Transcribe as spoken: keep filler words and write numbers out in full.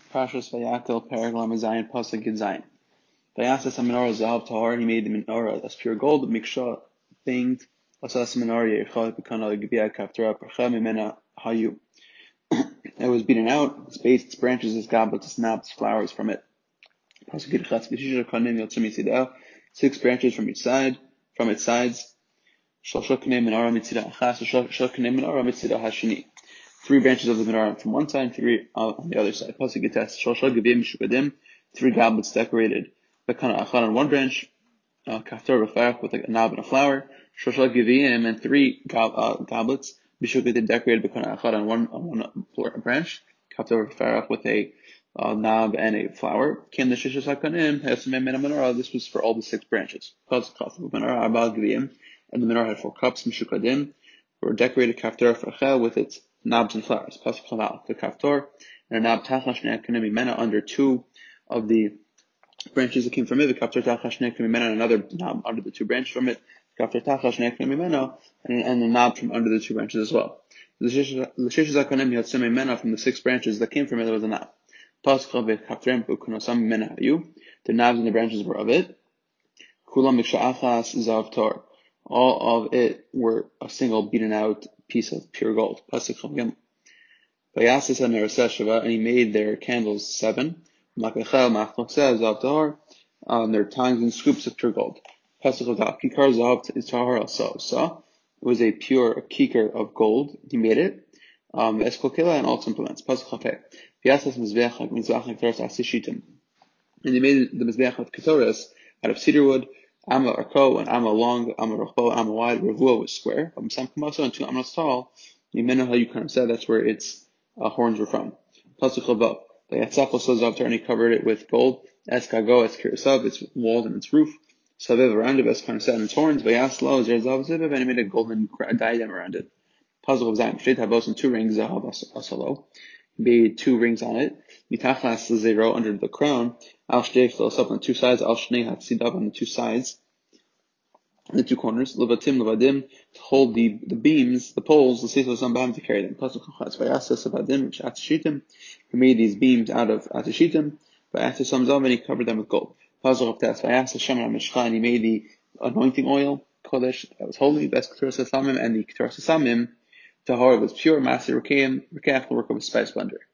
Parshas Vayakhel, Paraglam Zayin, Pasuk Gid Zayin. Vayasas menorah zahav tahar. He made the menorah that's pure gold, miksha binged. Asas menorah yechal b'kana gbiya kaftara parcha mimena hayu. It was beaten out. Its base, its branches, its goblets, its knobs, flowers from it. Pasuk Gid Chatz b'shisha kanim yotzim yitzidah. Six branches from each side, from its sides. Shlosh knei menorah mitzidah achas. Shlosh knei menorah mitzidah hashini. Three branches of the menorah from one side, three on the other side. Pasuk Gid Tes. Shlosh gibim mishukadim. Three goblets decorated. Bekana achad on one branch, kaftar b'farach with a knob and a flower, shoshal giviyim, and three go- uh, goblets, bishukadim decorated bekana achad on one on one branch, kaftar b'farach with a uh, knob and a flower. Came the shishas hakanim hasamem min menorah. This was for all the six branches. Pas kaftar menorah arbal giviyim, and the menorah had four cups mishukadim, were decorated kaftar b'farach with its knobs and flowers. Pas chaval the kaftar and a knob tachash ne'akanim imena under two of the branches that came from it, the kaftar tachash nekrim mimena, and another knob under the two branches from it, kaftar tachash nekrim mimena, and and a knob from under the two branches as well. The shishas hakanim yotzim mimena, from the six branches that came from it, there was a knob. Pascha v'kaftrem b'kunosam mimena hayu. The knobs and the branches were of it. Kulam miksha achas zav tor. All of it were a single beaten out piece of pure gold. Pasuk chavgim. Vayasas and Neraseshava, and he made their candles seven. Makachel machlokseh zav tahar, on their tongues and scoops of pure gold. Pasuk of kikar zav is tahar also. So it was a pure a kikar of gold. He made it. Um, eskolkela and all its implements. Pasuk chafeh. Vayasas mizbeach mizbeach ketoras asishitim. And he made the mizbeach of ketoras out of cedar wood. Amma arko and amma long, amma rochbo, amma wide. Revua was square. Um, some kamaso and two ammas tall. Yimenu how you kind of said that's where its uh, horns were from. Pasuk chavav. The Yatzachos zav and he covered it with gold. Eskago, eskirasav, its walls and its roof. Saviv around it, eskarnaset and its horns. Vayaslo, zerzav ziviv, and he made a golden diadem around it. Puzzle of Zayin, shteit havos, and two rings, zahav asalo. He made two rings on it. Mitachlas zero, under the crown. Al shtei filos up on the two sides. Al shnei hatzidav, on the two sides. On the two corners. Levatim, levadim, to hold the, the beams, the poles, the sesos on bottom to carry them. Puzzle chachas, vayasas abadim, shatashitim. He made these beams out of atashitim, but after some zav, and he covered them with gold. Puzzle of Tes, vayasas shemen mishcha, and he made the anointing oil, kodesh, that was holy, best ketoras hasamim, and the ketoras hasamim, tahor was pure, master rekeim, rekach, the work of a spice blender.